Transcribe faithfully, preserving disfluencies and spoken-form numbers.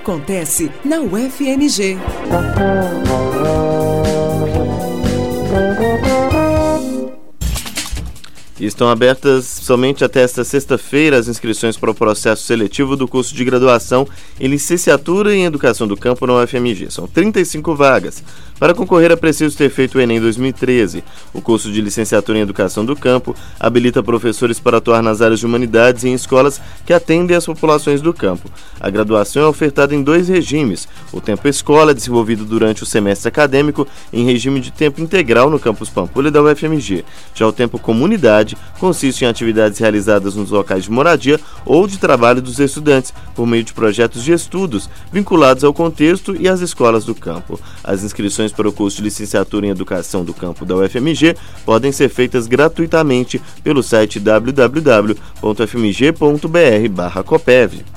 acontece na U F M G. Estão abertas somente até esta sexta-feira as inscrições para o processo seletivo do curso de graduação em Licenciatura em Educação do Campo na U F M G. São trinta e cinco vagas. Para concorrer é preciso ter feito o Enem dois mil e treze. O curso de Licenciatura em Educação do Campo habilita professores para atuar nas áreas de humanidades e em escolas que atendem as populações do campo. A graduação é ofertada em dois regimes. O tempo escola é desenvolvido durante o semestre acadêmico em regime de tempo integral no campus Pampulha da U F M G. Já o tempo comunidade consiste em atividades realizadas nos locais de moradia ou de trabalho dos estudantes, por meio de projetos de estudos vinculados ao contexto e às escolas do campo. As inscrições para o curso de Licenciatura em Educação do Campo da U F M G podem ser feitas gratuitamente pelo site w w w ponto f m g ponto b r barra copev.